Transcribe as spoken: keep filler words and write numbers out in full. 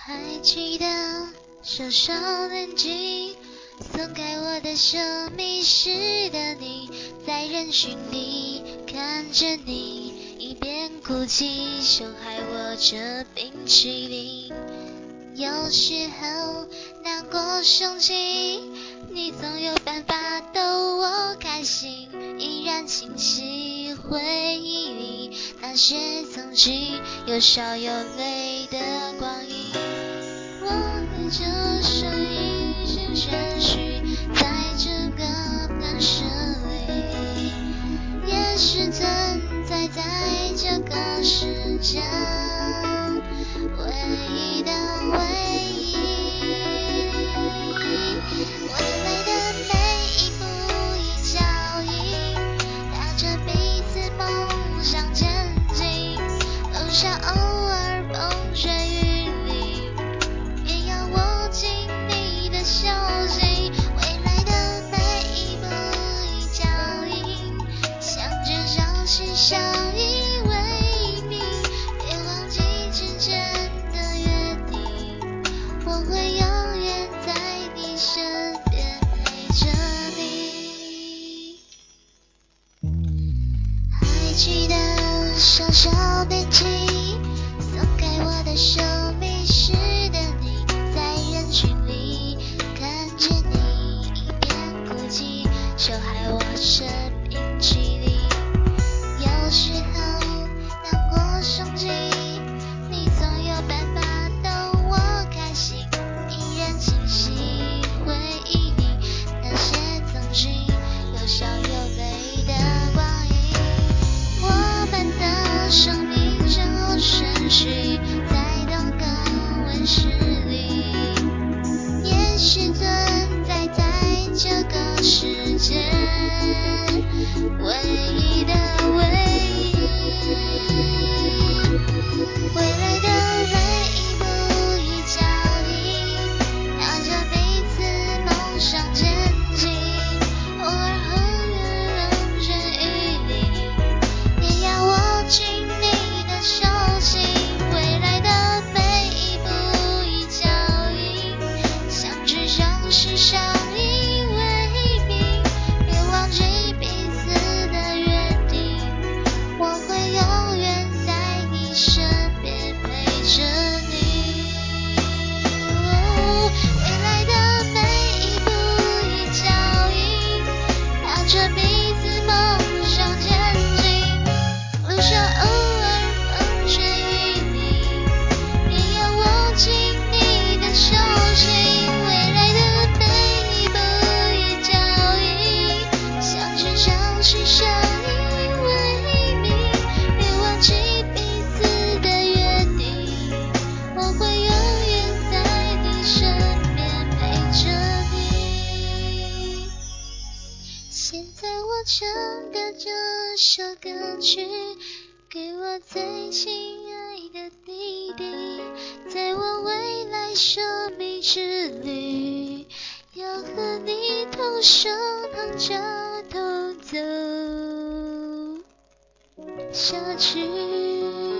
还记得小小年纪送给我的手，迷失的你，在人群里看着你，一边哭泣，手还握着冰淇淋。有时候难过生气，你总有办法逗我开心，依然清晰回忆里那些曾经有笑有泪的光阴。我对着声音是宣叙，在这个感受里，也是存在在这个世界唯一的唯一。未来的每一步一脚印，带着彼此梦想前进，留下偶尔风吹雨淋，也要握紧你的手心。未来的每一步一脚印，相知相惜相依为命，别忘记之前的约定，我会永远在你身边陪着你。还记得小小年纪送给我的手，迷失的你，在人群里看着你，一边哭泣，手还握着冰淇淋。有时候难过生气，你总有办法逗我开心，依然清晰回忆里那些曾经有笑有泪的光阴。我们的生命正好顺序，在同个温室里，也是存在在这个世界唯一的唯一。未来的每一步一脚印，带着彼此梦想前进，偶尔和月风吹雨淋，也要握紧你的手心。未来的每一步一脚印，相知相惜相依为命，别忘记彼此的约定，我会永远在你身边陪着你。哦，未来的每一步一脚印，带着彼此梦想前进，留下偶尔风吹雨淋，也要握紧你的手心。未来的每一步一脚印，相知相惜相依为命，别忘记彼此的约定，我会永远在你身边陪着你。现在我唱的这首歌曲，给我最亲爱的弟弟，在我未来生命之旅，要和你同手同脚同走下去。